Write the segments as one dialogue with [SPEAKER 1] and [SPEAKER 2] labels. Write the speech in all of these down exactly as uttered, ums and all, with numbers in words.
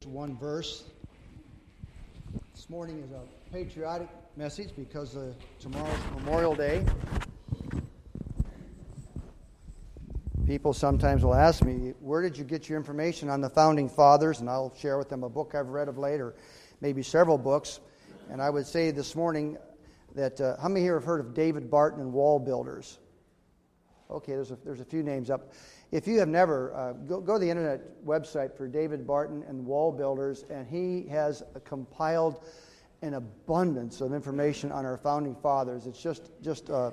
[SPEAKER 1] One verse. This morning is a patriotic message because uh, tomorrow's Memorial Day. People sometimes will ask me, where did you get your information on the Founding Fathers? And I'll share with them a book I've read of late, or maybe several books. And I would say this morning that, uh, how many here have heard of David Barton and Wall Builders? Okay, there's a, there's a few names up. If you have never, uh, go, go to the internet website for David Barton and Wall Builders, and he has compiled an abundance of information on our Founding Fathers. It's just, just uh,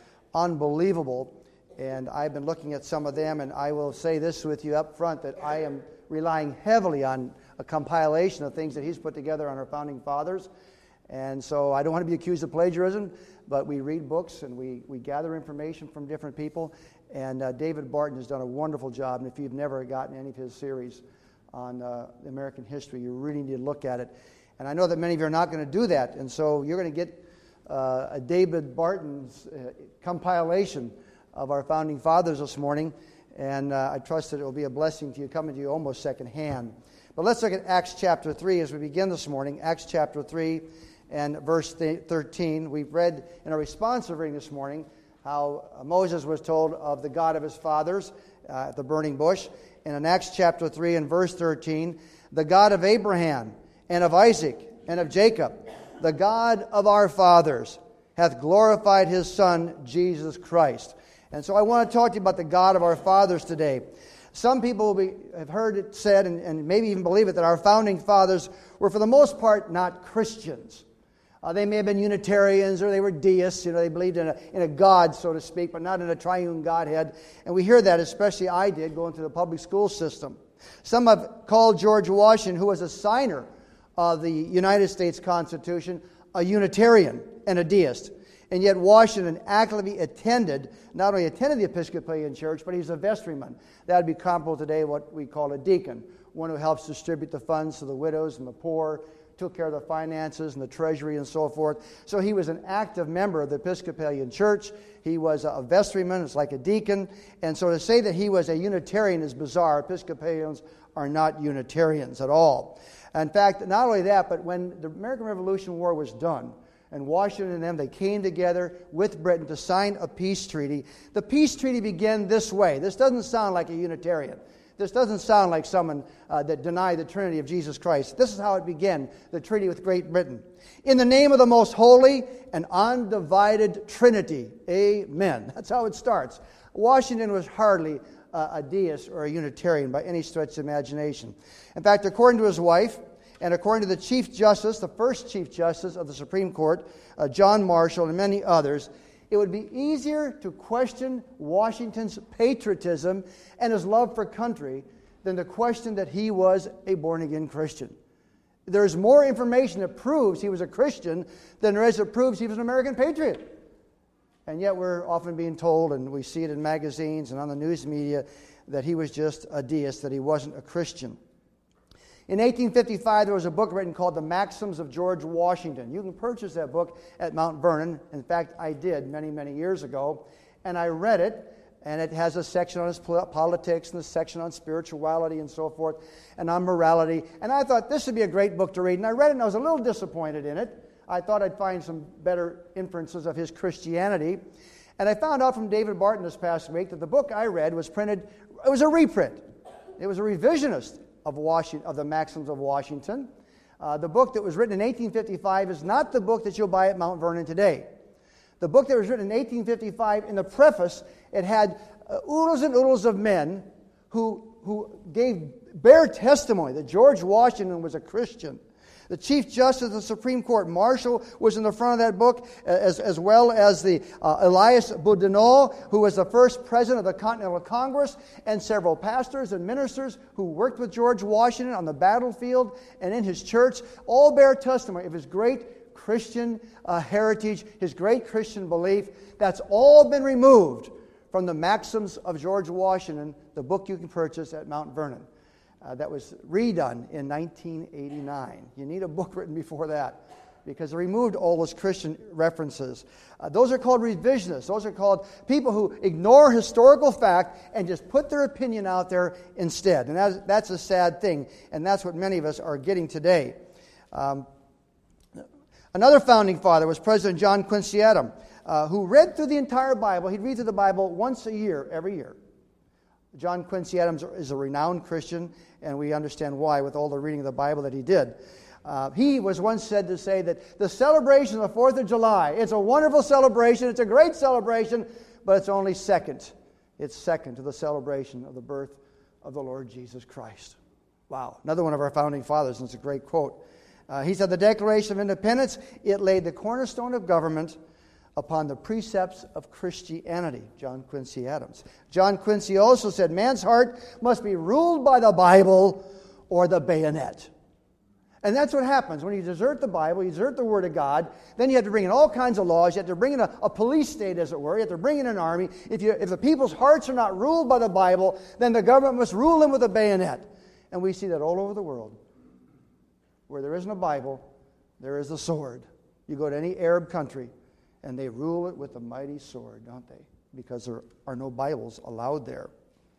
[SPEAKER 1] unbelievable. And I've been looking at some of them, and I will say this with you up front, that I am relying heavily on a compilation of things that he's put together on our Founding Fathers. And so I don't want to be accused of plagiarism, but we read books and we, we gather information from different people. And uh, David Barton has done a wonderful job. And if you've never gotten any of his series on uh, American history, you really need to look at it. And I know that many of you are not going to do that. And so you're going to get uh, a David Barton's uh, compilation of our Founding Fathers this morning. And uh, I trust that it will be a blessing to you, coming to you almost secondhand. But let's look at Acts chapter three as we begin this morning. Acts chapter three and verse thirteen. We've read in a responsive reading this morning how Moses was told of the God of his fathers uh, at the burning bush. And in Acts chapter three and verse thirteen, the God of Abraham and of Isaac and of Jacob, the God of our fathers, hath glorified his Son, Jesus Christ. And so I want to talk to you about the God of our fathers today. Some people will be, have heard it said, and, and maybe even believe it, that our Founding Fathers were for the most part not Christians. Uh, they may have been Unitarians, or they were deists. You know, they believed in a, in a God, so to speak, but not in a triune Godhead. And we hear that, especially I did, going through the public school system. Some have called George Washington, who was a signer of the United States Constitution, a Unitarian and a deist. And yet Washington actively attended, not only attended the Episcopalian Church, but he's a vestryman. That would be comparable today what we call a deacon, one who helps distribute the funds to the widows and the poor, took care of the finances and the treasury and so forth. So he was an active member of the Episcopalian Church. He was a vestryman, it's like a deacon. And so to say that he was a Unitarian is bizarre. Episcopalians are not Unitarians at all. In fact, not only that, but when the American Revolution War was done, and Washington and them, they came together with Britain to sign a peace treaty. The peace treaty began this way. This doesn't sound like a Unitarian. This doesn't sound like someone uh, that denied the Trinity of Jesus Christ. This is how it began, the treaty with Great Britain. In the name of the most holy and undivided Trinity, amen. That's how it starts. Washington was hardly uh, a deist or a Unitarian by any stretch of imagination. In fact, according to his wife, and according to the Chief Justice, the first Chief Justice of the Supreme Court, uh, John Marshall, and many others, it would be easier to question Washington's patriotism and his love for country than to question that he was a born-again Christian. There's more information that proves he was a Christian than there is that proves he was an American patriot. And yet we're often being told, and we see it in magazines and on the news media, that he was just a deist, that he wasn't a Christian. In eighteen fifty-five, there was a book written called The Maxims of George Washington. You can purchase that book at Mount Vernon. In fact, I did many, many years ago. And I read it, and it has a section on his politics and a section on spirituality and so forth, and on morality. And I thought this would be a great book to read. And I read it, and I was a little disappointed in it. I thought I'd find some better inferences of his Christianity. And I found out from David Barton this past week that the book I read was printed, it was a reprint. It was a revisionist of Washington, of the Maxims of Washington. Uh, the book that was written in eighteen fifty-five is not the book that you'll buy at Mount Vernon today. The book that was written in eighteen fifty-five, in the preface, it had uh, oodles and oodles of men who, who gave bare testimony that George Washington was a Christian. The Chief Justice of the Supreme Court, Marshall, was in the front of that book, as, as well as the uh, Elias Boudinot, who was the first president of the Continental Congress, and several pastors and ministers who worked with George Washington on the battlefield and in his church, all bear testimony of his great Christian uh, heritage, his great Christian belief. That's all been removed from the Maxims of George Washington, the book you can purchase at Mount Vernon. Uh, that was redone in nineteen eighty-nine. You need a book written before that. because they removed all those Christian references. Uh, those are called revisionists. Those are called people who ignore historical fact and just put their opinion out there instead. And that's, that's a sad thing, and that's what many of us are getting today. Um, another founding father was President John Quincy Adams, uh, who read through the entire Bible. He'd read through the Bible once a year, every year. John Quincy Adams is a renowned Christian, and we understand why with all the reading of the Bible that he did. Uh, he was once said to say that the celebration of the fourth of July, it's a wonderful celebration, it's a great celebration, but it's only second. It's second to the celebration of the birth of the Lord Jesus Christ. Wow. Another one of our founding fathers, and it's a great quote. Uh, he said, the Declaration of Independence, it laid the cornerstone of government upon the precepts of Christianity. John Quincy Adams. John Quincy also said, man's heart must be ruled by the Bible or the bayonet. And that's what happens when you desert the Bible, you desert the Word of God. Then you have to bring in all kinds of laws. You have to bring in a, a police state, as it were. You have to bring in an army. If, you, if the people's hearts are not ruled by the Bible, then the government must rule them with a bayonet. And we see that all over the world. Where there isn't a Bible, there is a sword. You go to any Arab country, and they rule it with a mighty sword, don't they? Because there are no Bibles allowed there.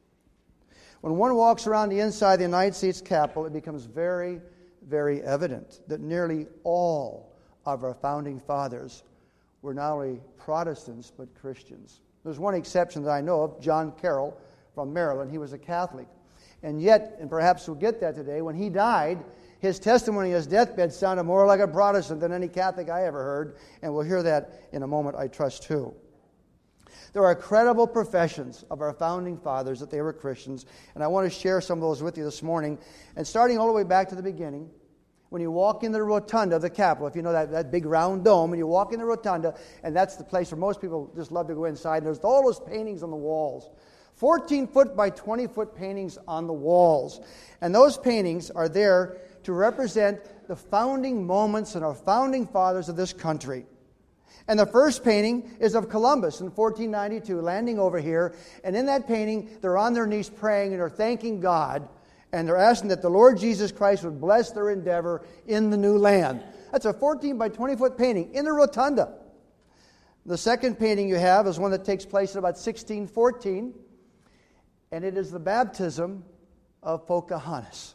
[SPEAKER 1] When one walks around the inside of the United States Capitol, it becomes very, very evident that nearly all of our founding fathers were not only Protestants, but Christians. There's one exception that I know of, John Carroll from Maryland. He was a Catholic. And yet, and perhaps we'll get that today, when he died, his testimony on his deathbed sounded more like a Protestant than any Catholic I ever heard, and we'll hear that in a moment, I trust, too. There are credible professions of our founding fathers that they were Christians, and I want to share some of those with you this morning. And starting all the way back to the beginning, when you walk into the rotunda of the Capitol, if you know that, that big round dome, and you walk in the rotunda, and that's the place where most people just love to go inside, and there's all those paintings on the walls. fourteen foot by twenty foot paintings on the walls. And those paintings are there to represent the founding moments and our founding fathers of this country. And the first painting is of Columbus in fourteen ninety-two, landing over here. And in that painting, they're on their knees praying and they're thanking God. And they're asking that the Lord Jesus Christ would bless their endeavor in the new land. That's a fourteen by twenty foot painting in the rotunda. The second painting you have is one that takes place in about sixteen fourteen. And it is the baptism of Pocahontas.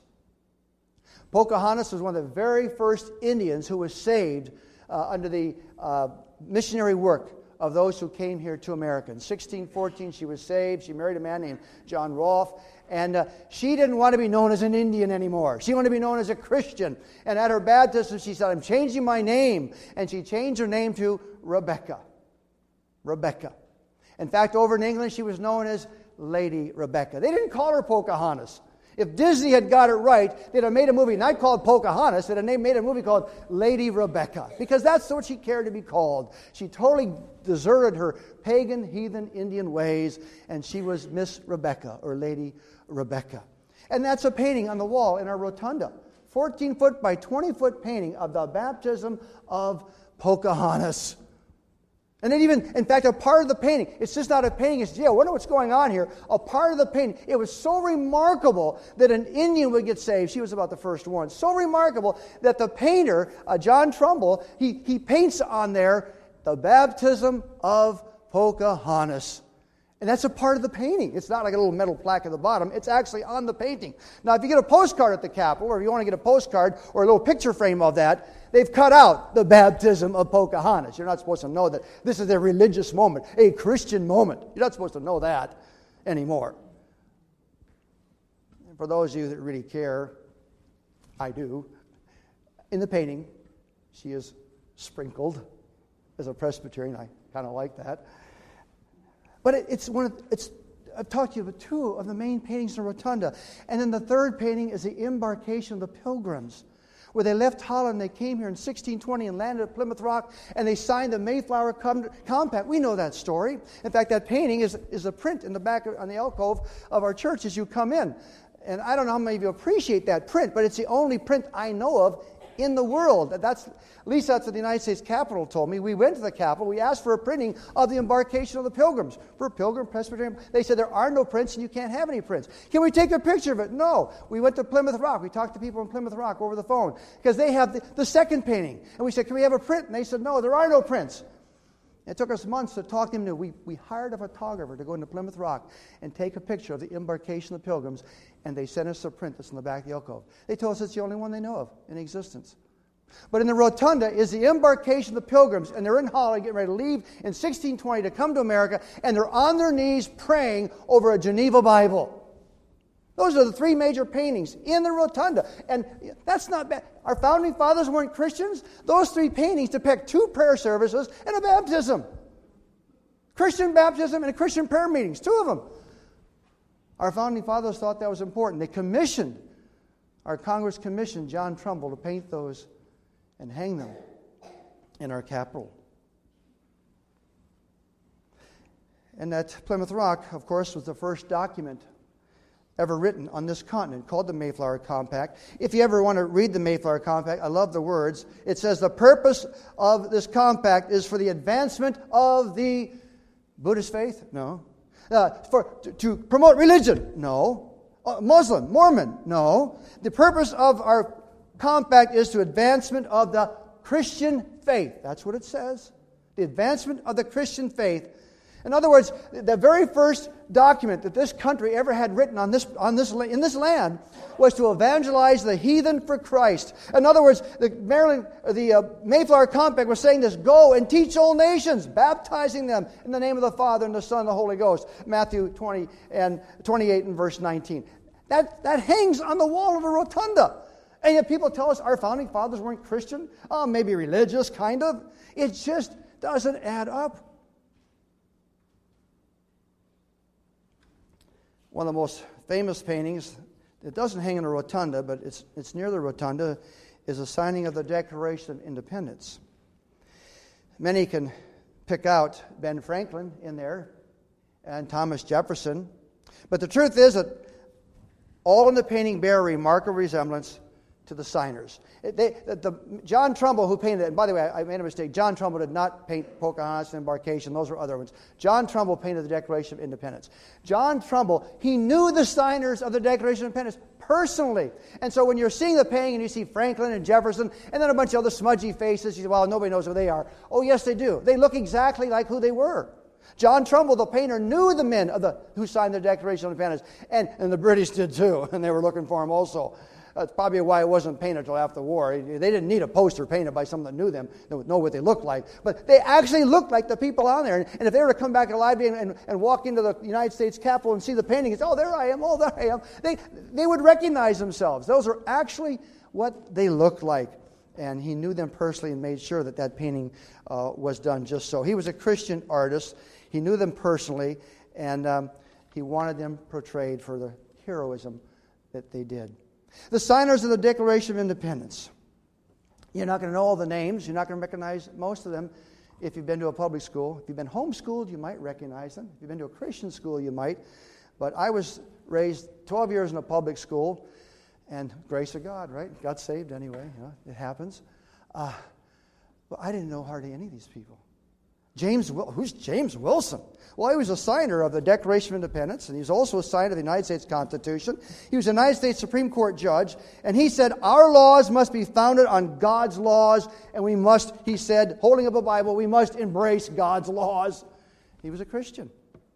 [SPEAKER 1] Pocahontas was one of the very first Indians who was saved uh, under the uh, missionary work of those who came here to America. In sixteen fourteen, she was saved. She married a man named John Rolfe. And uh, she didn't want to be known as an Indian anymore. She wanted to be known as a Christian. And at her baptism, she said, I'm changing my name. And she changed her name to Rebecca. Rebecca. In fact, over in England, she was known as Lady Rebecca. They didn't call her Pocahontas. If Disney had got it right, they'd have made a movie not called Pocahontas, they'd have made a movie called Lady Rebecca, because that's what she cared to be called. She totally deserted her pagan, heathen, Indian ways, and she was Miss Rebecca, or Lady Rebecca. And that's a painting on the wall in our rotunda. fourteen foot by twenty foot painting of the baptism of Pocahontas. And then even, in fact, a part of the painting, it's just not a painting, it's, yeah, I wonder what's going on here. A part of the painting, it was so remarkable that an Indian would get saved. She was about the first one. So remarkable that the painter, uh, John Trumbull, he, he paints on there the baptism of Pocahontas. And that's a part of the painting. It's not like a little metal plaque at the bottom. It's actually on the painting. Now, if you get a postcard at the Capitol, or if you want to get a postcard or a little picture frame of that, they've cut out the baptism of Pocahontas. You're not supposed to know that this is a religious moment, a Christian moment. You're not supposed to know that anymore. And for those of you that really care, I do, in the painting, she is sprinkled. As a Presbyterian, I kind of like that. But it, it's one of, it's, I've talked to you about two of the main paintings in the rotunda. And then the third painting is the embarkation of the Pilgrims, where they left Holland, they came here in sixteen twenty and landed at Plymouth Rock, and they signed the Mayflower Com- Compact. We know that story. In fact, that painting is, is a print in the back of, on the alcove of our church as you come in. And I don't know how many of you appreciate that print, but it's the only print I know of in the world. That's, at least that's what the United States Capitol told me. We went to the Capitol. We asked for a printing of the embarkation of the Pilgrims. For Pilgrim Presbyterian. They said there are no prints and you can't have any prints. Can we take a picture of it? No. We went to Plymouth Rock. We talked to people in Plymouth Rock over the phone because they have the, the second painting. And we said, can we have a print? And they said, no, there are no prints. It took us months to talk them to. We, we hired a photographer to go into Plymouth Rock and take a picture of the embarkation of the Pilgrims, and they sent us a print that's in the back of the alcove. They told us it's the only one they know of in existence. But in the rotunda is the embarkation of the Pilgrims, and they're in Holland getting ready to leave in sixteen twenty to come to America, and they're on their knees praying over a Geneva Bible. Those are the three major paintings in the rotunda. And that's not bad. Our founding fathers weren't Christians. Those three paintings depict two prayer services and a baptism. Christian baptism and Christian prayer meetings, two of them. Our founding fathers thought that was important. They commissioned, our Congress commissioned John Trumbull to paint those and hang them in our Capitol. And that Plymouth Rock, of course, was the first document ever written on this continent, called the Mayflower Compact. If you ever want to read the Mayflower Compact, I love the words. It says, the purpose of this compact is for the advancement of the Buddhist faith? No. Uh, for to, to promote religion? No. Uh, Muslim? Mormon? No. The purpose of our compact is to advancement of the Christian faith. That's what it says. The advancement of the Christian faith. In other words, the very first document that this country ever had written on this, on this, in this land was to evangelize the heathen for Christ. In other words, the Maryland, the uh, Mayflower Compact was saying this: go and teach all nations, baptizing them in the name of the Father and the Son and the Holy Ghost. Matthew twenty and twenty-eight and verse nineteen. That that hangs on the wall of a rotunda. And yet people tell us our founding fathers weren't Christian, oh, maybe religious, kind of. It just doesn't add up. One of the most famous paintings, it doesn't hang in a rotunda, but it's it's near the rotunda, is the signing of the Declaration of Independence. Many can pick out Ben Franklin in there and Thomas Jefferson, but the truth is that all in the painting bear a remarkable resemblance to the signers. It, they, the, the, John Trumbull, who painted it, and by the way, I, I made a mistake. John Trumbull did not paint Pocahontas and Embarkation. Those were other ones. John Trumbull painted the Declaration of Independence. John Trumbull, he knew the signers of the Declaration of Independence personally. And so when you're seeing the painting and you see Franklin and Jefferson and then a bunch of other smudgy faces, you say, well, nobody knows who they are. Oh, yes, they do. They look exactly like who they were. John Trumbull, the painter, knew the men of the who signed the Declaration of Independence. And, and the British did too, and they were looking for him also. That's probably why it wasn't painted until after the war. They didn't need a poster painted by someone that knew them, that would know what they looked like. But they actually looked like the people on there. And if they were to come back alive and, and, and walk into the United States Capitol and see the painting, it's, oh, there I am, oh, there I am. They, they would recognize themselves. Those are actually what they looked like. And he knew them personally and made sure that that painting uh, was done just so. He was a Christian artist. He knew them personally, and um, he wanted them portrayed for the heroism that they did. The signers of the Declaration of Independence. You're not going to know all the names. You're not going to recognize most of them if you've been to a public school. If you've been homeschooled, you might recognize them. If you've been to a Christian school, you might. But I was raised twelve years in a public school, and grace of God, right? Got saved anyway. You know, it happens. Uh, but I didn't know hardly any of these people. James, who's James Wilson? Well, he was a signer of the Declaration of Independence, and he was also a signer of the United States Constitution. He was a United States Supreme Court judge, and he said, our laws must be founded on God's laws, and we must, he said, holding up a Bible, we must embrace God's laws. He was a Christian.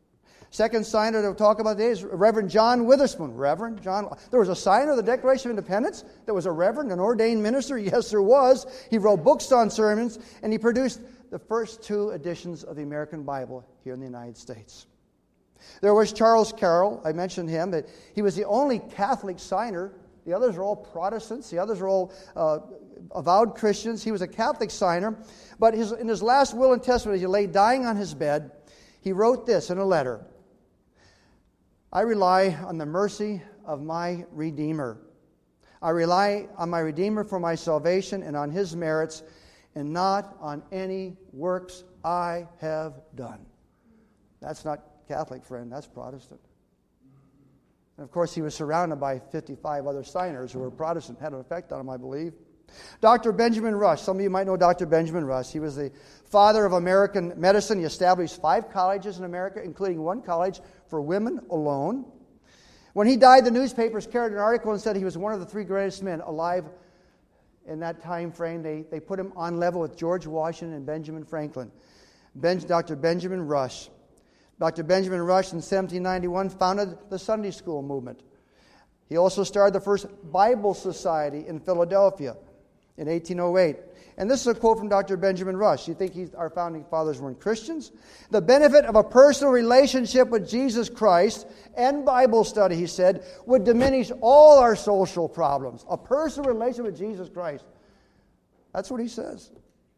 [SPEAKER 1] Second signer that we'll talk about today is Reverend John Witherspoon. Reverend John. There was a signer of the Declaration of Independence. There was a reverend, an ordained minister. Yes, there was. He wrote books on sermons, and he produced the first two editions of the American Bible here in the United States. There was Charles Carroll. I mentioned him. That he was the only Catholic signer. The others are all Protestants. The others are all uh, avowed Christians. He was a Catholic signer. But his, in his last will and testament, as he lay dying on his bed, he wrote this in a letter. I rely on the mercy of my Redeemer. I rely on my Redeemer for my salvation and on His merits, and not on any works I have done. That's not Catholic, friend. That's Protestant. And of course, he was surrounded by fifty-five other signers who were Protestant. Had an effect on him, I believe. Doctor Benjamin Rush, some of you might know Doctor Benjamin Rush. He was the father of American medicine. He established five colleges in America, including one college for women alone. When he died, the newspapers carried an article and said he was one of the three greatest men alive in that time frame. They, they put him on level with George Washington and Benjamin Franklin. Ben, Doctor Benjamin Rush. Doctor Benjamin Rush in seventeen ninety-one founded the Sunday School movement. He also started the first Bible Society in Philadelphia in eighteen oh eight. And this is a quote from Doctor Benjamin Rush. You think he's, our founding fathers weren't Christians? The benefit of a personal relationship with Jesus Christ and Bible study, he said, would diminish all our social problems. A personal relationship with Jesus Christ. That's what he says.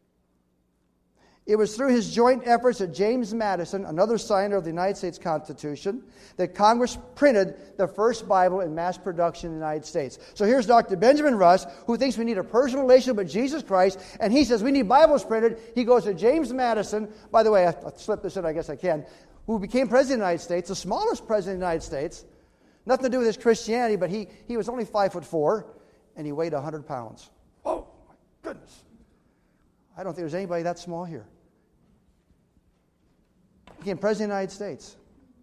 [SPEAKER 1] It was through his joint efforts at James Madison, another signer of the United States Constitution, that Congress printed the first Bible in mass production in the United States. So here's Doctor Benjamin Rush, who thinks we need a personal relationship with Jesus Christ, and he says we need Bibles printed. He goes to James Madison, by the way, I, I slipped this in, I guess I can, who became president of the United States, the smallest president of the United States. Nothing to do with his Christianity, but he, he was only five foot four, and he weighed one hundred pounds. Oh, my goodness. I don't think there's anybody that small here. Became president of the United States.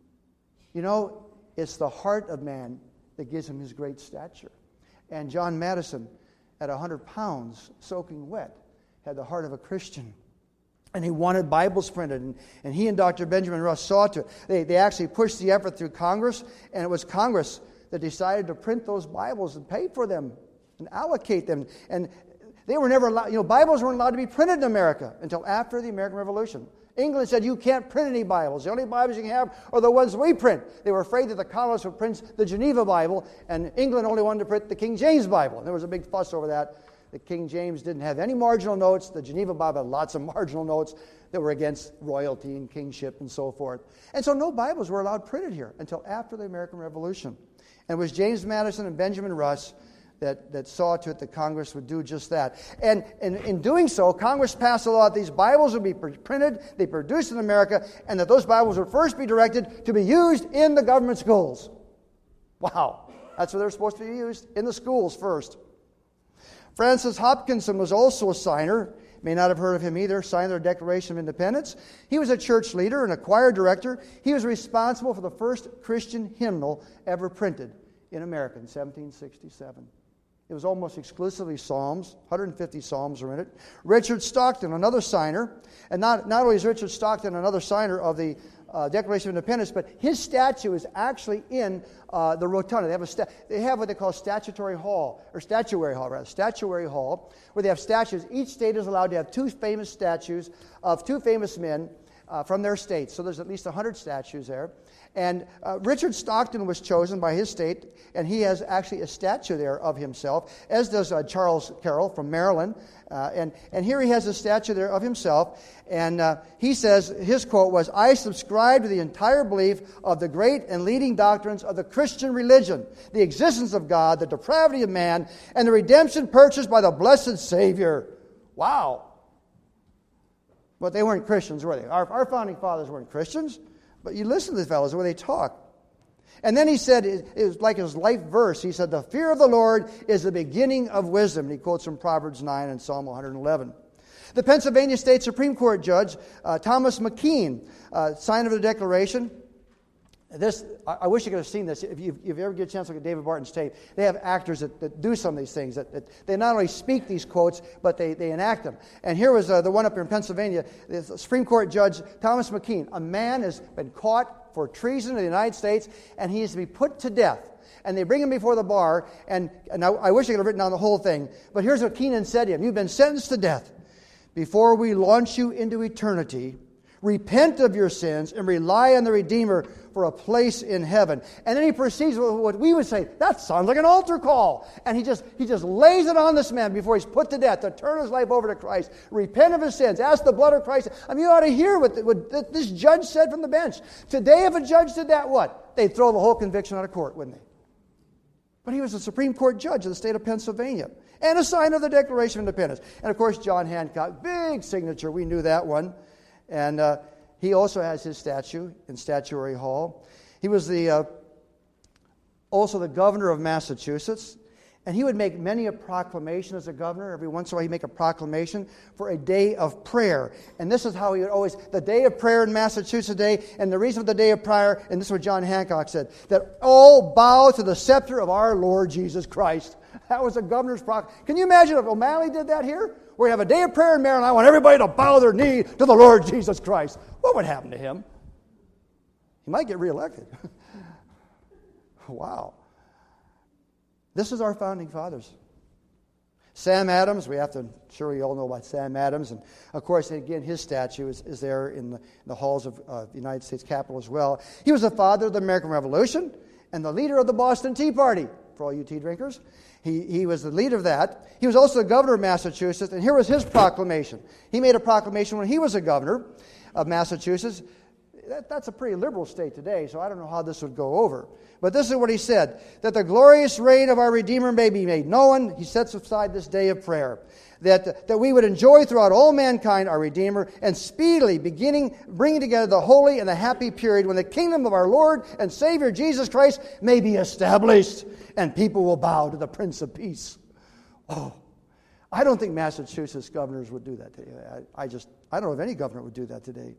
[SPEAKER 1] You know, it's the heart of man that gives him his great stature. And John Madison, at one hundred pounds, soaking wet, had the heart of a Christian. And he wanted Bibles printed. And, and he and Doctor Benjamin Rush saw to it. They, they actually pushed the effort through Congress, and it was Congress that decided to print those Bibles and pay for them and allocate them. And they were never allowed, you know, Bibles weren't allowed to be printed in America until after the American Revolution. England said, you can't print any Bibles. The only Bibles you can have are the ones we print. They were afraid that the colonists would print the Geneva Bible, and England only wanted to print the King James Bible. And there was a big fuss over that. The King James didn't have any marginal notes. The Geneva Bible had lots of marginal notes that were against royalty and kingship and so forth. And so no Bibles were allowed printed here until after the American Revolution. And it was James Madison and Benjamin Rush that, that saw to it that Congress would do just that. And, and in doing so, Congress passed a law that these Bibles would be printed, they produced in America, and that those Bibles would first be directed to be used in the government schools. Wow. That's where they're supposed to be used, in the schools first. Francis Hopkinson was also a signer. You may not have heard of him either, signed the Declaration of Independence. He was a church leader and a choir director. He was responsible for the first Christian hymnal ever printed in America in seventeen sixty-seven. It was almost exclusively Psalms. one hundred fifty Psalms are in it. Richard Stockton, another signer. And not, not only is Richard Stockton another signer of the uh, Declaration of Independence, but his statue is actually in uh, the rotunda. They have, a sta- they have what they call statutory hall, or statuary hall, rather, statuary hall, where they have statues. Each state is allowed to have two famous statues of two famous men uh, from their states. So there's at least one hundred statues there. And uh, Richard Stockton was chosen by his state, and he has actually a statue there of himself, as does uh, Charles Carroll from Maryland. Uh, and, and here he has a statue there of himself, and uh, he says, his quote was, "I subscribe to the entire belief of the great and leading doctrines of the Christian religion, the existence of God, the depravity of man, and the redemption purchased by the blessed Savior." Wow. But they weren't Christians, were they? Our, our founding fathers weren't Christians. But you listen to the fellows, the way they talk. And then he said, it, it was like his life verse, he said, "The fear of the Lord is the beginning of wisdom." And he quotes from Proverbs nine and Psalm one hundred eleven. The Pennsylvania State Supreme Court Judge, uh, Thomas McKean, uh, signer of the Declaration. This, I, I wish you could have seen this. If you, if you ever get a chance to look at David Barton's tape, they have actors that, that do some of these things. That, that they not only speak these quotes, but they, they enact them. And here was uh, the one up here in Pennsylvania. The Supreme Court Judge Thomas McKean. A man has been caught for treason in the United States, and he is to be put to death. And they bring him before the bar, and, and I, I wish I could have written down the whole thing. But here's what Keenan said to him. "You've been sentenced to death. Before we launch you into eternity, repent of your sins and rely on the Redeemer for a place in heaven." And then he proceeds with what we would say, that sounds like an altar call. And he just he just lays it on this man before he's put to death, to turn his life over to Christ, repent of his sins, ask the blood of Christ. I mean, you ought to hear what, the, what this judge said from the bench. Today, if a judge did that, what? They'd throw the whole conviction out of court, wouldn't they? But he was a Supreme Court judge of the state of Pennsylvania and a signer of the Declaration of Independence. And of course, John Hancock, big signature, we knew that one. And uh, he also has his statue in Statuary Hall. He was the uh, also the governor of Massachusetts. And he would make many a proclamation as a governor. Every once in a while he'd make a proclamation for a day of prayer. And this is how he would always, the day of prayer in Massachusetts today, and the reason for the day of prayer, and this is what John Hancock said, that all bow to the scepter of our Lord Jesus Christ. That was a governor's proclamation. Can you imagine if O'Malley did that here? We have a day of prayer in Maryland. I want everybody to bow their knee to the Lord Jesus Christ. What would happen to him? He might get reelected. Wow. This is our founding fathers. Sam Adams, we have to, sure you all know about Sam Adams. And of course, again, his statue is, is there in the, in the halls of uh, the United States Capitol as well. He was the father of the American Revolution and the leader of the Boston Tea Party, for all you tea drinkers. He, he was the leader of that. He was also the governor of Massachusetts, and here was his proclamation. He made a proclamation when he was a governor of Massachusetts. That, that's a pretty liberal state today, so I don't know how this would go over. But this is what he said, that the glorious reign of our Redeemer may be made known. He sets aside this day of prayer. That, that we would enjoy throughout all mankind our Redeemer, and speedily beginning, bringing together the holy and the happy period when the kingdom of our Lord and Savior Jesus Christ may be established, and people will bow to the Prince of Peace. Oh, I don't think Massachusetts governors would do that today. I, I just, I don't know if any governor would do that today.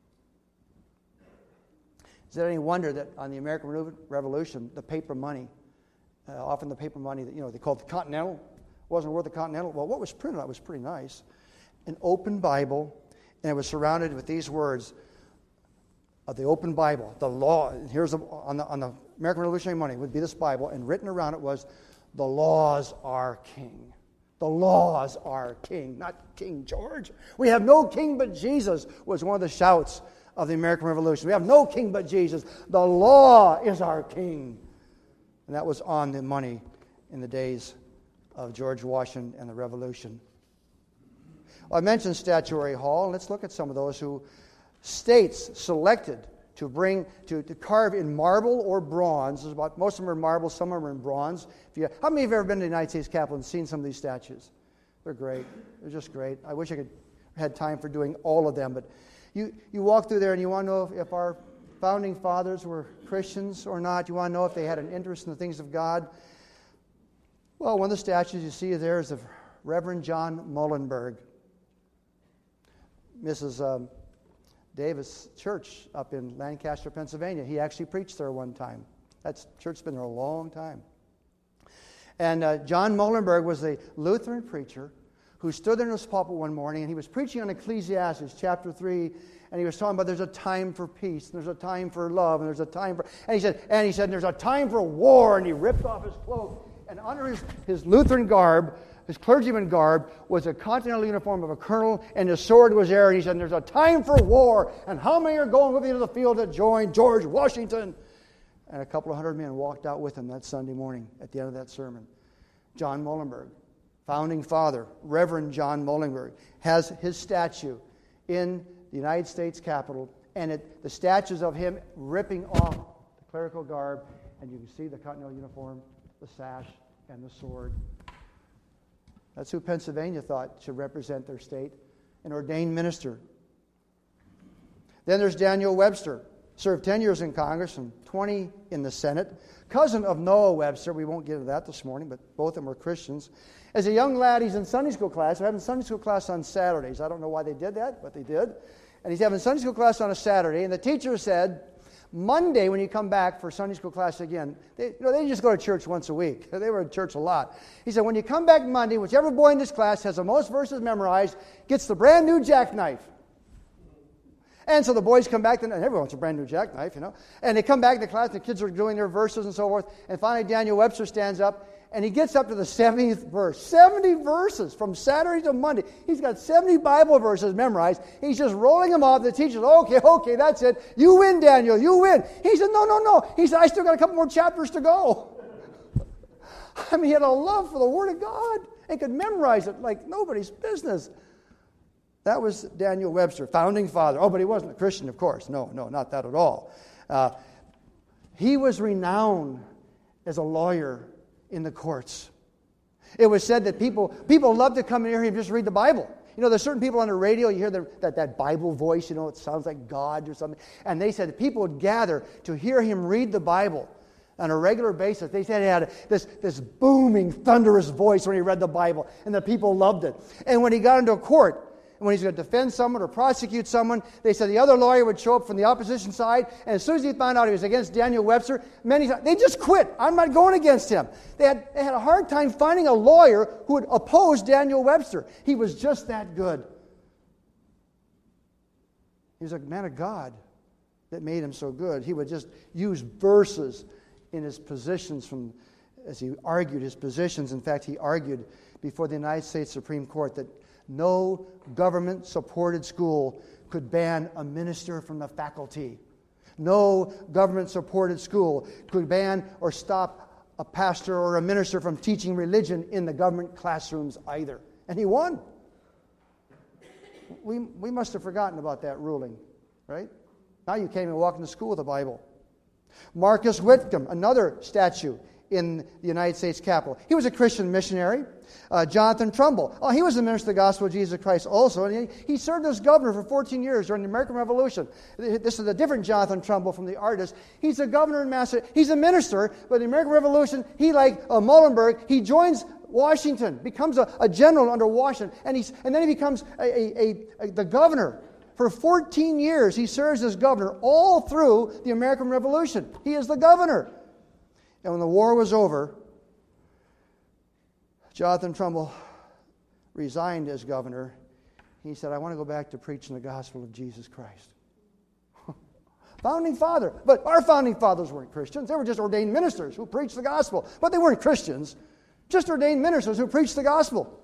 [SPEAKER 1] Is it any wonder that on the American Revolution, the paper money, uh, often the paper money that, you know, they called the Continental, wasn't worth the Continental. Well, what was printed on it was pretty nice. An open Bible, and it was surrounded with these words of the open Bible. The law, here's a, on the on the American Revolutionary money would be this Bible, and written around it was, the laws are king. The laws are king, not King George. We have no king but Jesus, was one of the shouts of the American Revolution. We have no king but Jesus. The law is our king. And that was on the money in the days of George Washington and the Revolution. Well, I mentioned Statuary Hall, and let's look at some of those who states selected to bring to, to carve in marble or bronze. There's about, most of them are marble, some of them are in bronze. If you, how many of you have ever been to the United States Capitol and seen some of these statues? They're great. They're just great. I wish I could had time for doing all of them, but You, you walk through there and you want to know if, if our founding fathers were Christians or not. You want to know if they had an interest in the things of God. Well, one of the statues you see there is of Reverend John Muhlenberg. Missus Um, Davis Church up in Lancaster, Pennsylvania. He actually preached there one time. That church's been there a long time. And uh, John Muhlenberg was a Lutheran preacher who stood there in his pulpit one morning, and he was preaching on Ecclesiastes chapter three, and he was talking about there's a time for peace, and there's a time for love, and there's a time for, and he said, and he said, there's a time for war, and he ripped off his cloak, and under his, his Lutheran garb, his clergyman garb, was a continental uniform of a colonel, and his sword was there, and he said, there's a time for war, and how many are going with me to the field to join George Washington? And a couple of hundred men walked out with him that Sunday morning at the end of that sermon. John Muhlenberg, founding father, Reverend John Muhlenberg, has his statue in the United States Capitol, and it, the statues of him ripping off the clerical garb, and you can see the continental uniform, the sash, and the sword. That's who Pennsylvania thought should represent their state, an ordained minister. Then there's Daniel Webster, served ten years in Congress and twenty in the Senate, cousin of Noah Webster. We won't get into that this morning, but both of them were Christians. As a young lad, he's in Sunday school class. They're having Sunday school class on Saturdays. I don't know why they did that, but they did. And he's having Sunday school class on a Saturday, and the teacher said, Monday, when you come back for Sunday school class again, they, you know, they just go to church once a week. They were in church a lot. He said, when you come back Monday, whichever boy in this class has the most verses memorized gets the brand new jackknife. And so the boys come back, and everyone wants a brand new jackknife, you know. And they come back to class, and the kids are doing their verses and so forth. And finally, Daniel Webster stands up, and he gets up to the seventieth verse. seventy verses from Saturday to Monday. He's got seventy Bible verses memorized. He's just rolling them off. The teacher's, okay, okay, that's it. You win, Daniel, you win. He said, no, no, no. He said, I still got a couple more chapters to go. I mean, he had a love for the Word of God and could memorize it like nobody's business. That was Daniel Webster, founding father. Oh, but he wasn't a Christian, of course. No, no, not that at all. Uh, he was renowned as a lawyer in the courts. It was said that people people love to come in here and just read the Bible. You know, there's certain people on the radio, you hear the, that, that Bible voice, you know, it sounds like God or something. And they said that people would gather to hear him read the Bible. On a regular basis. They said he had this, this booming, thunderous voice when he read the Bible, and the people loved it. And when he got into a court, and when he's going to defend someone or prosecute someone, they said the other lawyer would show up from the opposition side, and as soon as he found out he was against Daniel Webster, many times, they just quit. I'm not going against him. They had, they had a hard time finding a lawyer who would oppose Daniel Webster. He was just that good. He was a man of God that made him so good. He would just use verses in his positions from as he argued his positions. In fact, he argued before the United States Supreme Court that no government-supported school could ban a minister from the faculty. No government-supported school could ban or stop a pastor or a minister from teaching religion in the government classrooms either. And he won. We, we must have forgotten about that ruling, right? Now you can't even walk into school with the Bible. Marcus Whitcomb, another statue in the United States Capitol. He was a Christian missionary. Uh, Jonathan Trumbull. Oh, he was a minister of the gospel of Jesus Christ also. And he, he served as governor for fourteen years during the American Revolution. This is a different Jonathan Trumbull from the artist. He's a governor in Massachusetts. He's a minister, but in the American Revolution, he, like uh, Muhlenberg, he joins Washington, becomes a, a general under Washington, and, he's, and then he becomes a, a, a, the governor. For fourteen years, he serves as governor all through the American Revolution. He is the governor. And when the war was over, Jonathan Trumbull resigned as governor. He said, I want to go back to preaching the gospel of Jesus Christ. Founding father. But our founding fathers weren't Christians. They were just ordained ministers who preached the gospel. But they weren't Christians. Just ordained ministers who preached the gospel.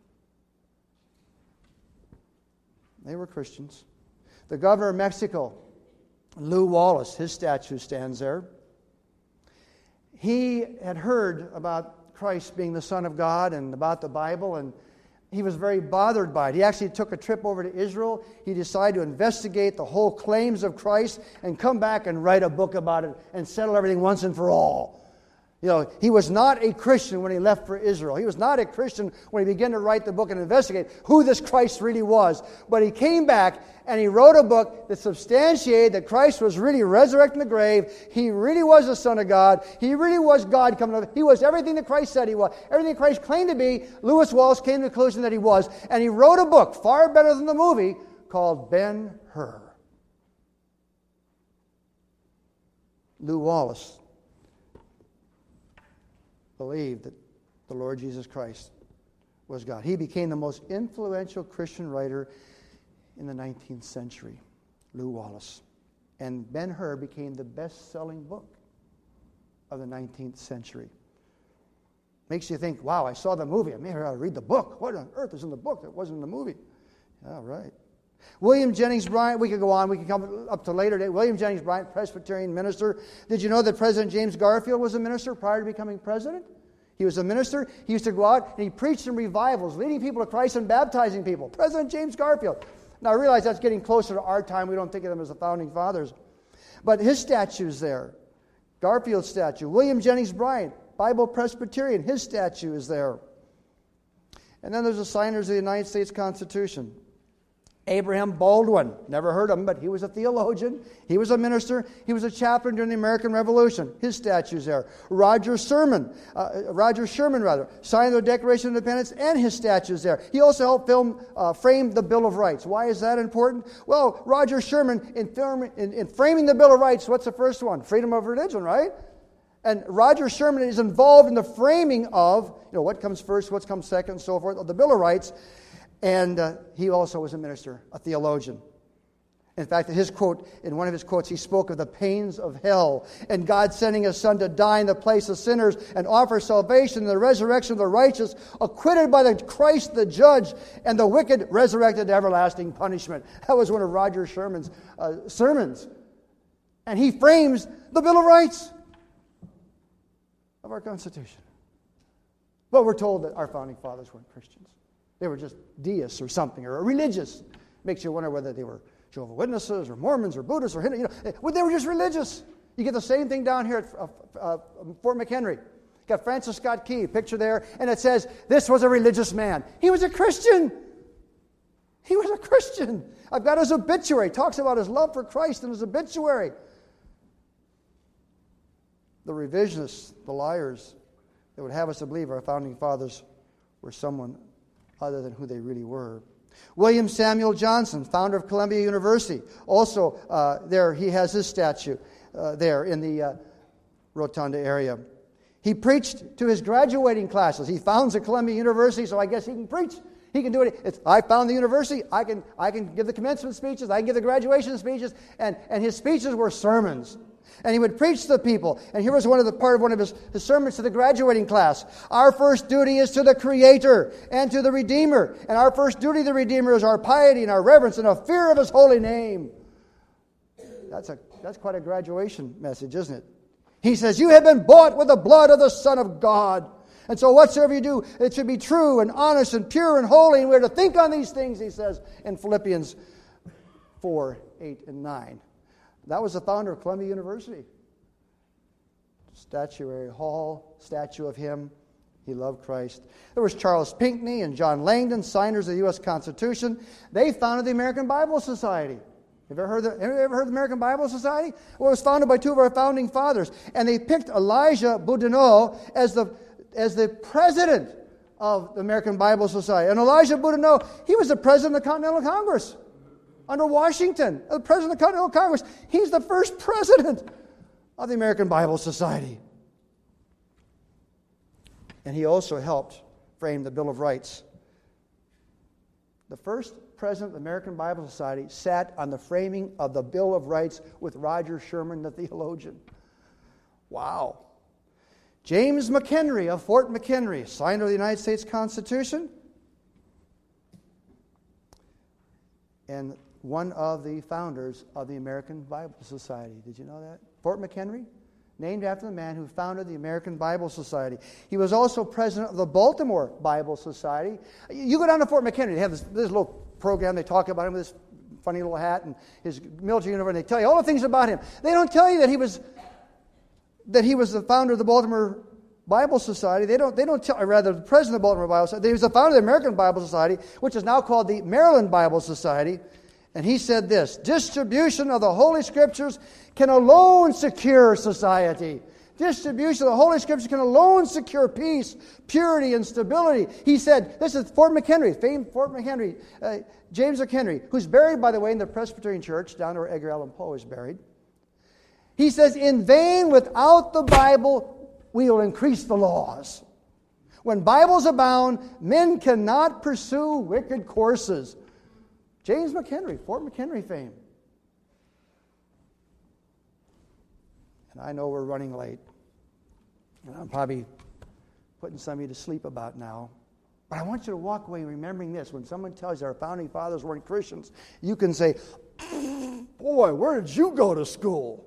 [SPEAKER 1] They were Christians. The governor of Mexico, Lew Wallace, his statue stands there. He had heard about Christ being the Son of God and about the Bible, and he was very bothered by it. He actually took a trip over to Israel. He decided to investigate the whole claims of Christ and come back and write a book about it and settle everything once and for all. You know, he was not a Christian when he left for Israel. He was not a Christian when he began to write the book and investigate who this Christ really was. But he came back and he wrote a book that substantiated that Christ was really resurrected in the grave. He really was the Son of God. He really was God coming up. He was everything that Christ said he was. Everything that Christ claimed to be, Lewis Wallace came to the conclusion that he was. And he wrote a book, far better than the movie, called Ben-Hur. Lew Wallace believed that the Lord Jesus Christ was God. He became the most influential Christian writer in the nineteenth century, Lew Wallace. And Ben-Hur became the best-selling book of the nineteenth century. Makes you think, wow, I saw the movie. I may have to read the book. What on earth is in the book that wasn't in the movie? All right. William Jennings Bryan, we could go on, we could come up to later date. William Jennings Bryan, Presbyterian minister. Did you know that President James Garfield was a minister prior to becoming president? He was a minister. He used to go out and he preached in revivals, leading people to Christ and baptizing people. President James Garfield. Now I realize that's getting closer to our time. We don't think of them as the founding fathers. But his statue's there. Garfield's statue. William Jennings Bryan, Bible Presbyterian, his statue is there. And then there's the signers of the United States Constitution. Abraham Baldwin, never heard of him, but he was a theologian. He was a minister. He was a chaplain during the American Revolution. His statue's there. Roger Sherman, uh, Roger Sherman rather, signed the Declaration of Independence, and his statue's there. He also helped film, uh, frame the Bill of Rights. Why is that important? Well, Roger Sherman, in, film, in, in framing the Bill of Rights, what's the first one? Freedom of religion, right? And Roger Sherman is involved in the framing of, you know, what comes first, what comes second, and so forth, of the Bill of Rights. And uh, he also was a minister, a theologian. In fact, in his quote, in one of his quotes, he spoke of the pains of hell and God sending His Son to die in the place of sinners and offer salvation and the resurrection of the righteous, acquitted by the Christ the judge, and the wicked resurrected to everlasting punishment. That was one of Roger Sherman's uh, sermons. And he frames the Bill of Rights of our Constitution. But we're told that our founding fathers weren't Christians. They were just deists or something, or religious. Makes you wonder whether they were Jehovah's Witnesses or Mormons or Buddhists or Hindu. You know, well, they were just religious. You get the same thing down here at uh, uh, Fort McHenry. You got Francis Scott Key, picture there, and it says, this was a religious man. He was a Christian. He was a Christian. I've got his obituary. He talks about his love for Christ in his obituary. the revisionists, the liars, that would have us to believe our founding fathers were someone other than who they really were. William Samuel Johnson, founder of Columbia University, also uh, there he has his statue uh, there in the uh, Rotunda area. He preached to his graduating classes. He founds a Columbia University, so I guess he can preach. He can do it. It's, I found the university. I can I can give the commencement speeches. I can give the graduation speeches. And, and his speeches were sermons. And he would preach to the people. And here was one of the part of one of his, his sermons to the graduating class. Our first duty is to the Creator and to the Redeemer. And our first duty to the Redeemer is our piety and our reverence and a fear of His holy name. That's a that's quite a graduation message, isn't it? He says, you have been bought with the blood of the Son of God. And so whatsoever you do, it should be true and honest and pure and holy. And we're to think on these things, he says in Philippians four, eight, and nine. That was the founder of Columbia University. Statuary hall, statue of him. He loved Christ. There was Charles Pinckney and John Langdon, signers of the U S Constitution. They founded the American Bible Society. Have you ever heard the, have you ever heard of the American Bible Society? Well, it was founded by two of our founding fathers. And they picked Elijah Boudinot as the, as the president of the American Bible Society. And Elijah Boudinot, he was the president of the Continental Congress. Under Washington, the president of the Continental Congress. He's the first president of the American Bible Society. And he also helped frame the Bill of Rights. The first president of the American Bible Society sat on the framing of the Bill of Rights with Roger Sherman, the theologian. Wow. James McHenry of Fort McHenry, signer of the United States Constitution, and one of the founders of the American Bible Society. Did you know that? Fort McHenry, named after the man who founded the American Bible Society. He was also president of the Baltimore Bible Society. You go down to Fort McHenry, they have this, this little program, they talk about him with this funny little hat and his military uniform, and they tell you all the things about him. They don't tell you that he was that he was the founder of the Baltimore Bible Society. They don't, they don't tell, or rather, the president of the Baltimore Bible Society. He was the founder of the American Bible Society, which is now called the Maryland Bible Society. And he said this, distribution of the Holy Scriptures can alone secure society. Distribution of the Holy Scriptures can alone secure peace, purity, and stability. He said, this is Fort McHenry, famed Fort McHenry, uh, James McHenry, who's buried, by the way, in the Presbyterian Church, down where Edgar Allan Poe is buried. He says, in vain without the Bible, we will increase the laws. When Bibles abound, men cannot pursue wicked courses. James McHenry, Fort McHenry fame. And I know we're running late. And I'm probably putting some of you to sleep about now. But I want you to walk away remembering this. When someone tells you our founding fathers weren't Christians, you can say, boy, where did you go to school?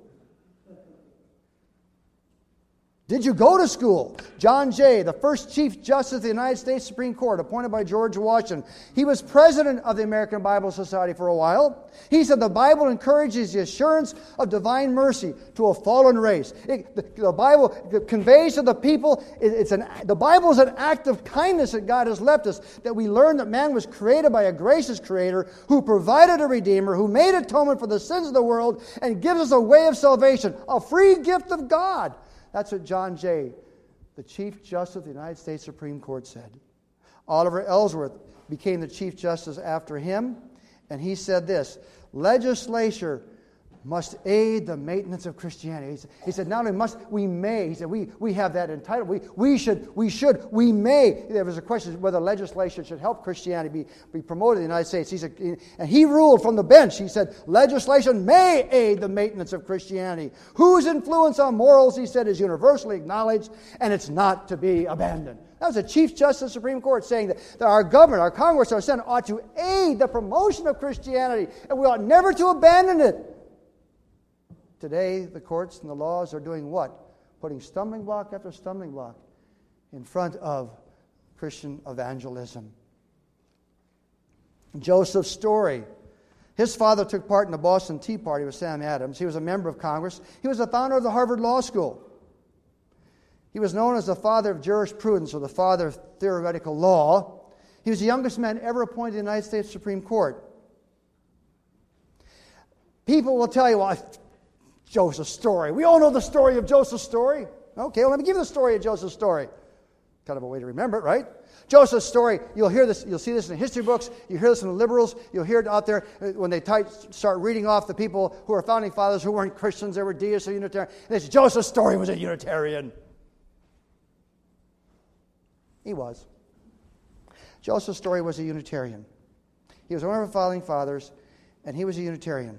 [SPEAKER 1] Did you go to school? John Jay, the first Chief Justice of the United States Supreme Court, appointed by George Washington. He was president of the American Bible Society for a while. He said the Bible encourages the assurance of divine mercy to a fallen race. It, the, the Bible conveys to the people, it, it's an, the Bible is an act of kindness that God has left us, that we learn that man was created by a gracious Creator who provided a Redeemer, who made atonement for the sins of the world, and gives us a way of salvation, a free gift of God. That's what John Jay, the Chief Justice of the United States Supreme Court, said. Oliver Ellsworth became the Chief Justice after him, and he said this, legislature must aid the maintenance of Christianity. He said, he said, not only must, we may. He said, we, we have that entitlement. We, we should, we should, we may. There was a question whether legislation should help Christianity be, be promoted in the United States. He said, and he ruled from the bench. He said, legislation may aid the maintenance of Christianity. Whose influence on morals, he said, is universally acknowledged, and it's not to be abandoned. That was the Chief Justice of the Supreme Court saying that, that our government, our Congress, our Senate ought to aid the promotion of Christianity, and we ought never to abandon it. Today, the courts and the laws are doing what? Putting stumbling block after stumbling block in front of Christian evangelism. Joseph Story. His father took part in the Boston Tea Party with Sam Adams. He was a member of Congress. He was the founder of the Harvard Law School. He was known as the father of jurisprudence, or the father of theoretical law. He was the youngest man ever appointed to the United States Supreme Court. People will tell you, well, Joseph's story. We all know the story of Joseph's story. Okay, well, let me give you the story of Joseph's story. Kind of a way to remember it, right? Joseph's story, you'll hear this, you'll see this in history books, you hear this in the liberals, you'll hear it out there when they type, start reading off the people who are founding fathers who weren't Christians, they were deists or Unitarian. They say, Joseph's story was a Unitarian. He was. Joseph's story was a Unitarian. He was one of our founding fathers, and he was a Unitarian.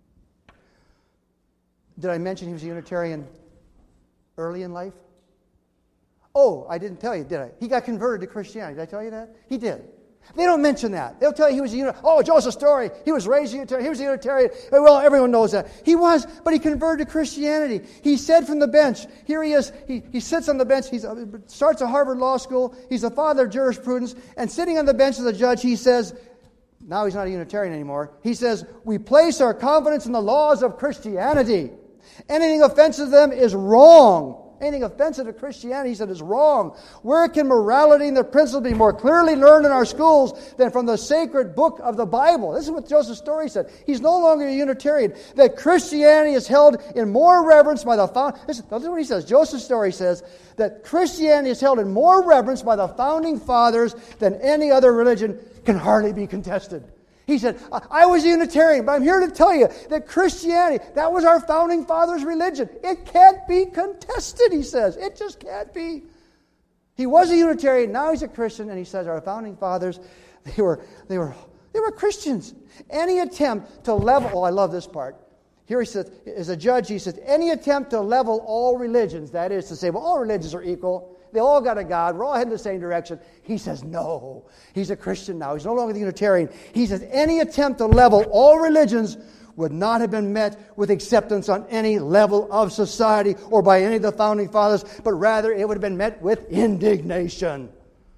[SPEAKER 1] Did I mention he was a Unitarian early in life? Oh, I didn't tell you, did I? He got converted to Christianity. Did I tell you that? He did. They don't mention that. They'll tell you he was a Unitarian. Oh, Joseph's story. He was raised a Unitarian. He was a Unitarian. Well, everyone knows that. He was, but he converted to Christianity. He said from the bench, here he is, he, he sits on the bench, he starts at Harvard Law School, he's a father of jurisprudence, and sitting on the bench as a judge, he says, now he's not a Unitarian anymore, he says, we place our confidence in the laws of Christianity. Anything offensive to them is wrong. Anything offensive to Christianity, he said, is wrong. Where can morality and the principles be more clearly learned in our schools than from the sacred book of the Bible? This is what Joseph Story said. He's no longer a Unitarian. That Christianity is held in more reverence by the found. This is what he says. Joseph Story says that Christianity is held in more reverence by the founding fathers than any other religion can hardly be contested. He said, I was a Unitarian, but I'm here to tell you that Christianity, that was our founding fathers' religion. It can't be contested, he says. It just can't be. He was a Unitarian, now he's a Christian, and he says our founding fathers, they were, they were, they were Christians. Any attempt to level, oh, I love this part. Here he says, as a judge, he says, any attempt to level all religions, that is to say, well, all religions are equal. They all got a God. We're all heading the same direction. He says, no. He's a Christian now. He's no longer the Unitarian. He says, any attempt to level all religions would not have been met with acceptance on any level of society or by any of the founding fathers, but rather it would have been met with indignation.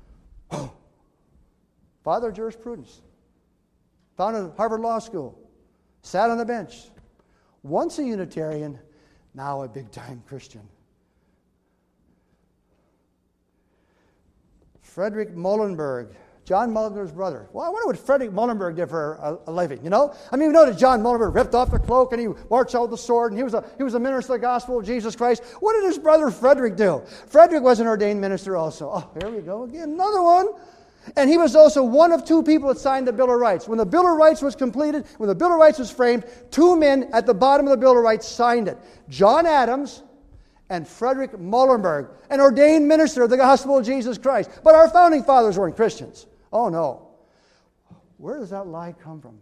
[SPEAKER 1] Father of jurisprudence. Founded Harvard Law School. Sat on the bench. Once a Unitarian, now a big-time Christian. Frederick Muhlenberg, John Muhlenberg's brother. Well, I wonder what Frederick Muhlenberg did for a, a living, you know? I mean, we know that John Muhlenberg ripped off the cloak and he marched out with the sword and he was, a, he was a minister of the gospel of Jesus Christ. What did his brother Frederick do? Frederick was an ordained minister also. Oh, here we go again, another one. And he was also one of two people that signed the Bill of Rights. When the Bill of Rights was completed, when the Bill of Rights was framed, two men at the bottom of the Bill of Rights signed it. John Adams and Frederick Muhlenberg, an ordained minister of the gospel of Jesus Christ. But our founding fathers weren't Christians. Oh, no. Where does that lie come from?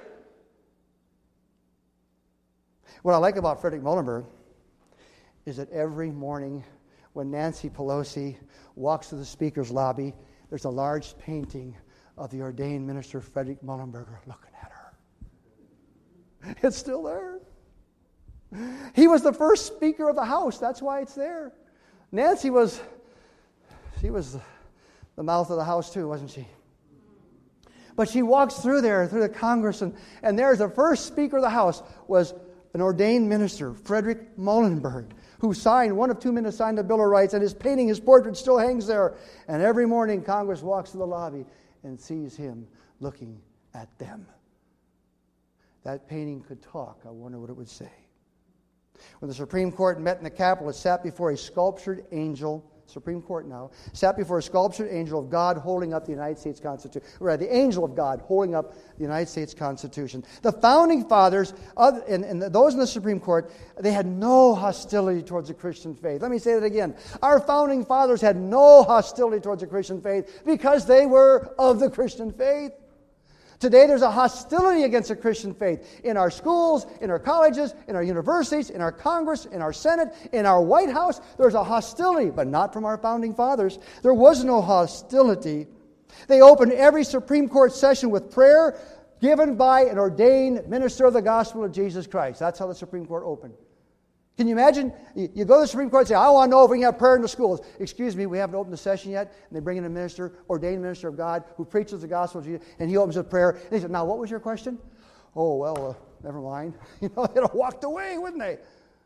[SPEAKER 1] What I like about Frederick Muhlenberg is that every morning when Nancy Pelosi walks to the speaker's lobby, there's a large painting of the ordained minister Frederick Muhlenberg looking at her. It's still there. He was the first Speaker of the House. That's why it's there. Nancy was, she was the mouth of the House too, wasn't she? But she walks through there, through the Congress, and, and there's the first Speaker of the House was an ordained minister, Frederick Muhlenberg, who signed, one of two men to sign the Bill of Rights, and his painting, his portrait still hangs there. And every morning Congress walks to the lobby and sees him looking at them. That painting could talk. I wonder what it would say. When the Supreme Court met in the Capitol, it sat before a sculptured angel, Supreme Court now, sat before a sculptured angel of God holding up the United States Constitution. Or rather, the angel of God holding up the United States Constitution. The founding fathers, and, and those in the Supreme Court, they had no hostility towards the Christian faith. Let me say that again. Our founding fathers had no hostility towards the Christian faith because they were of the Christian faith. Today there's a hostility against the Christian faith in our schools, in our colleges, in our universities, in our Congress, in our Senate, in our White House. There's a hostility, but not from our founding fathers. There was no hostility. They opened every Supreme Court session with prayer given by an ordained minister of the gospel of Jesus Christ. That's how the Supreme Court opened. Can you imagine? You go to the Supreme Court and say, I want to know if we can have prayer in the schools. Excuse me, we haven't opened the session yet. And they bring in a minister, ordained minister of God, who preaches the gospel of Jesus, and he opens with prayer. And they said, now, what was your question? Oh, well, uh, never mind. You know, they'd have walked away, wouldn't they?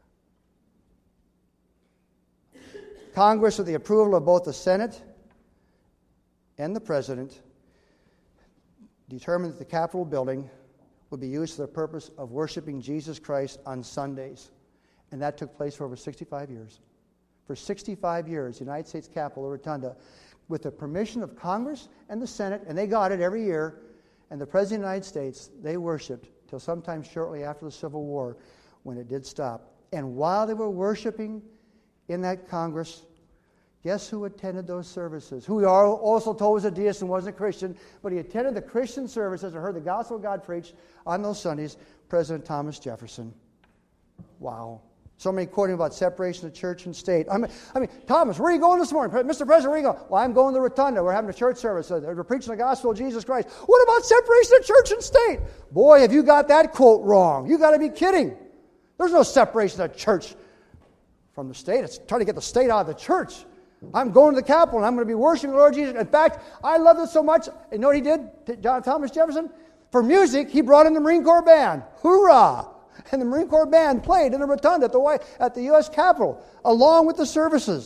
[SPEAKER 1] Congress, with the approval of both the Senate and the President, determined that the Capitol building would be used for the purpose of worshiping Jesus Christ on Sundays. And that took place for over sixty-five years. For sixty-five years, the United States Capitol, Rotunda, with the permission of Congress and the Senate, and they got it every year, and the President of the United States, they worshiped till sometime shortly after the Civil War when it did stop. And while they were worshiping in that Congress, guess who attended those services? Who are also told was a deist and wasn't a Christian, but he attended the Christian services and heard the gospel of God preached on those Sundays, President Thomas Jefferson. Wow. So many quoting about separation of church and state. I mean, I mean, Thomas, where are you going this morning? Mister President, where are you going? Well, I'm going to the Rotunda. We're having a church service. We're preaching the gospel of Jesus Christ. What about separation of church and state? Boy, have you got that quote wrong. You got to be kidding. There's no separation of church from the state. It's trying to get the state out of the church. I'm going to the Capitol, and I'm going to be worshiping the Lord Jesus. In fact, I loved it so much. You know what he did, John Thomas Jefferson? For music, he brought in the Marine Corps Band. Hoorah! And the Marine Corps Band played in the Rotunda at the, White, at the U S Capitol, along with the services.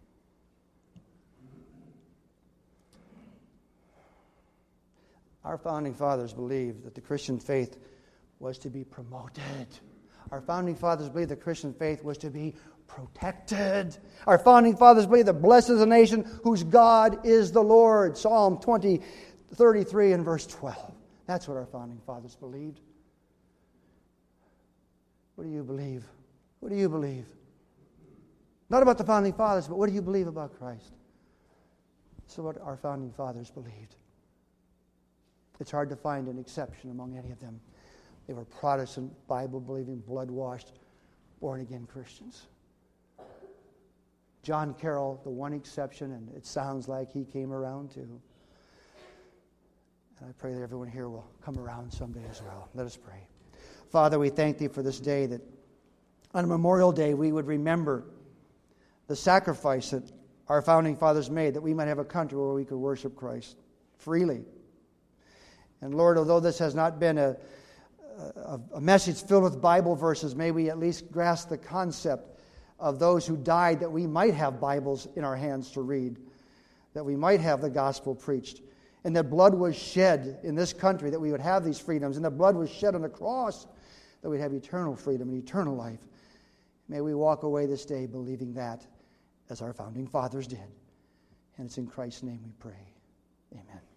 [SPEAKER 1] Our founding fathers believed that the Christian faith was to be promoted. Our founding fathers believed the Christian faith was to be protected. Our founding fathers believed that blessed is a nation whose God is the Lord. Psalm twenty, thirty-three and verse twelve. That's what our founding fathers believed. What do you believe? What do you believe? Not about the founding fathers, but what do you believe about Christ? So what our founding fathers believed. It's hard to find an exception among any of them. They were Protestant, Bible-believing, blood-washed, born-again Christians. John Carroll, the one exception, and it sounds like he came around too. And I pray that everyone here will come around someday as well. Let us pray. Father, we thank Thee for this day, that on Memorial Day we would remember the sacrifice that our founding fathers made, that we might have a country where we could worship Christ freely. And Lord, although this has not been a, a, a message filled with Bible verses, may we at least grasp the concept of those who died, that we might have Bibles in our hands to read, that we might have the gospel preached, and that blood was shed in this country, that we would have these freedoms, and that blood was shed on the cross, that we'd have eternal freedom and eternal life. May we walk away this day believing that, as our founding fathers did. And it's in Christ's name we pray. Amen.